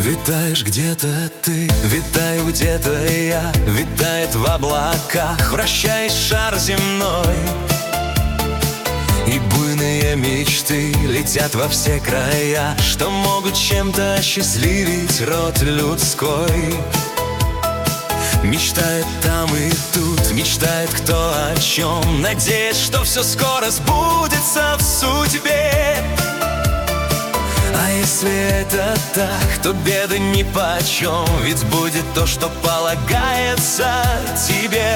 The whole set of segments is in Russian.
Витаешь где-то ты, витаю где-то я. Витает в облаках, вращаясь шар земной. И буйные мечты летят во все края, что могут чем-то осчастливить род людской. Мечтает там и тут, мечтает кто о чем, надеясь, что все скоро сбудется в судьбе. А если это так, то беды нипочем, ведь будет то, что полагается тебе.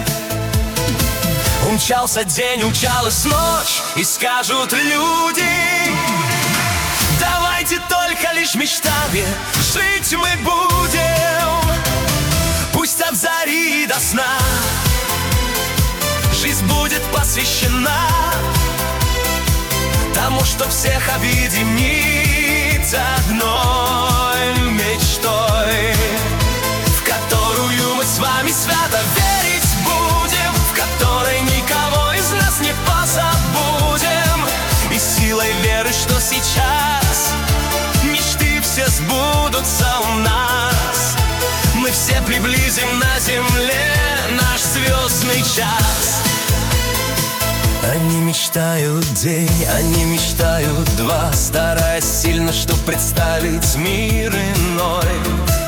Умчался день, умчалась ночь, и скажут люди: давайте только лишь мечтами жить мы будем. Пусть от зари до сна жизнь будет посвящена тому, что всех объединит одной мечтой, в которую мы с вами свято верить будем, в которой никого из нас не позабудем. И силой веры, что сейчас мечты все сбудутся у нас, мы все приблизим на земле наш звездный час. Они мечтают день, они мечтают два, стараясь сильно, чтоб представить мир иной.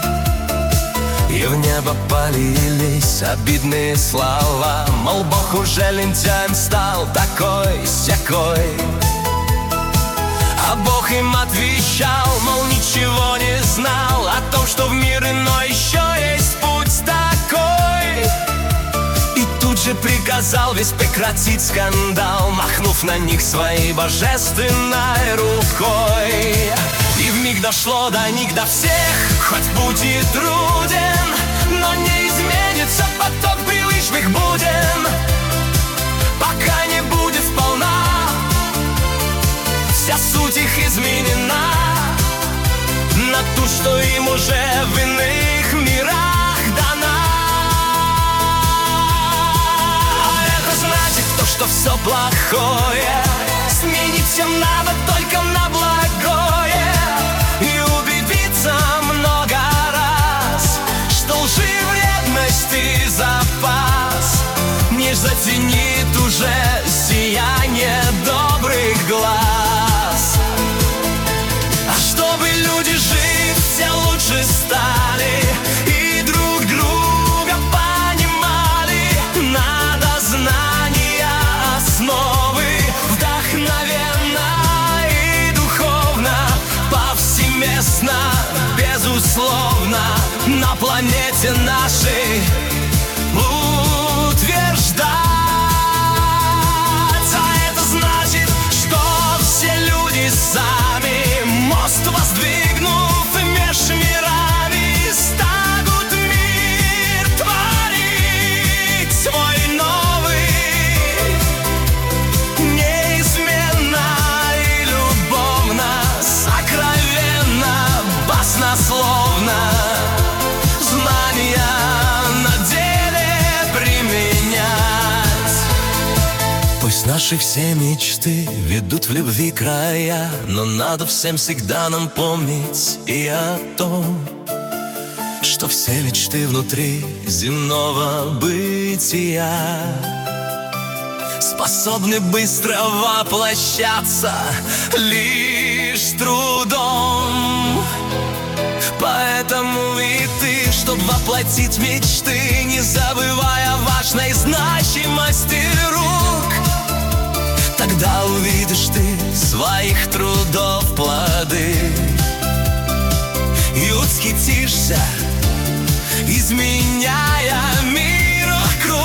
И в небо полились обидные слова, мол, Бог уже лентяем стал, такой-сякой. А Бог им отвечал, мол, ничего не знал о том, что в мир иной еще есть путь такой. И тут же приказал весь прекратить скандал, махнув на них своей божественной рукой. И вмиг дошло до них, до всех, хоть будет труден, но не изменится поток привычных буден, пока не будет сполна вся суть их изменена на ту, что им уже в иных мирах дана. А это значит то, что все плохое сменить всем надо только на благое, и убедиться много раз, что лжи, вредность и запас не затенит уже сияние добрых глаз. А чтобы люди жить все лучше стали и друг друга понимали, надо знания основы вдохновенно и духовно, повсеместно, безусловно, на планете нашей утверждать. А это значит, что все люди сами, мост воздвигнув меж мирами, станут мир творить свой новый, неизменно и любовно, сокровенно, баснословно, знания на деле применять. Пусть наши все мечты ведут в любви края, но надо всем всегда нам помнить и о том, что все мечты внутри земного бытия способны быстро воплощаться лишь трудом. Поэтому и ты, чтоб воплотить мечты, не забывай о важной значимости рук, тогда увидишь ты своих трудов плоды и восхитишься, изменяя мир вокруг.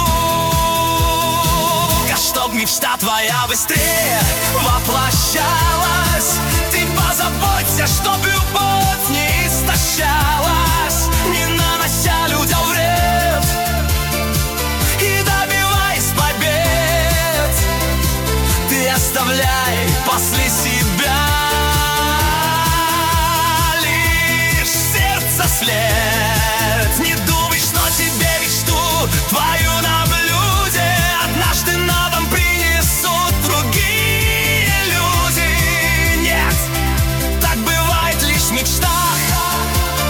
А чтоб мечта твоя быстрее воплощалась, ты позаботься, чтоб любовь не истощалась, не нанося людям вред, и добиваясь побед, ты оставляй после себя лишь сердце след. Не думай, что тебе мечту твою на блюде однажды на дом принесут другие люди. Нет, так бывает лишь в мечтах,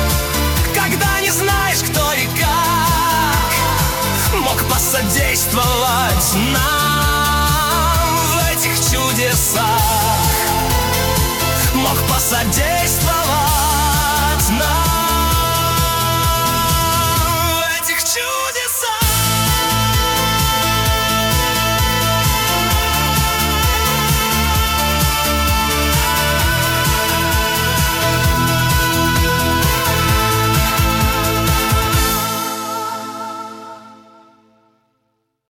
действовать нам в этих чудесах. Мог посодействовать